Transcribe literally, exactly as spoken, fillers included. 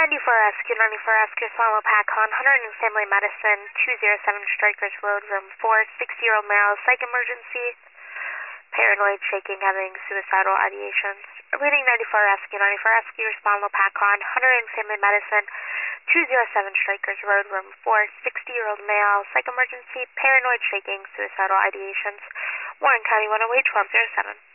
ninety-four Rescue, ninety-four Rescue, Swallow Pacon, one hundred in Family Medicine, two oh seven Strikers Road, room four, sixty-year-old male, psych emergency, paranoid, shaking, having suicidal ideations. Reading ninety-four Rescue, ninety-four Rescue, respond Lopakon, one hundred in Family Medicine, two oh seven Strikers Road, room four, sixty-year-old male, psych emergency, paranoid, shaking, suicidal ideations. Warren County one oh eight, twelve oh seven.